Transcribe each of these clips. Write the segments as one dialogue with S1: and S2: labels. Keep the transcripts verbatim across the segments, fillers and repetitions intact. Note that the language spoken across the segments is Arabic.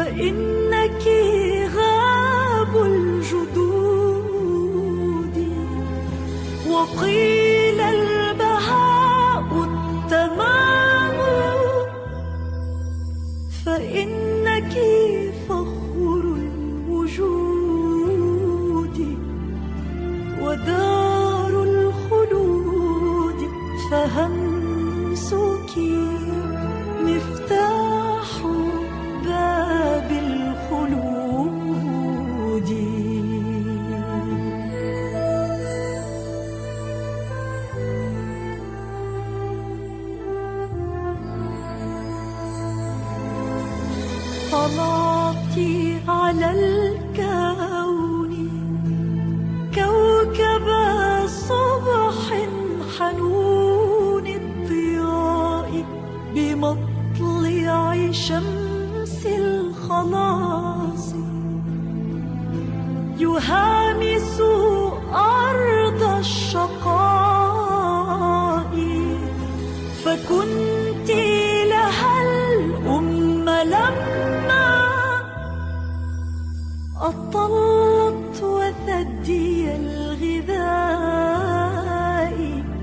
S1: فإنك غاب الجدود، وقيل البهاء التمام، فإنك فخر الوجود ودار الخلود، فهمسك مفتاح باب الخلود. طلعت على الكون كوكب صبح حنون الضياء، بمطلع شمس الخلاص، يهامس أرض الشقاء، فكنت لها الأم لما أطلت وثدي الغذاء،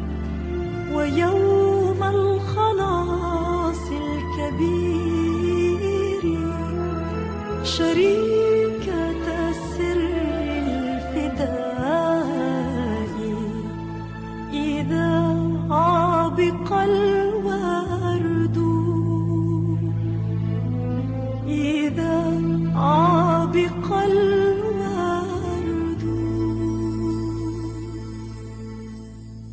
S1: ويوم الخلاص الكبير شريكة سر الفداء، إذا عابق الورد، إذا عابق الورد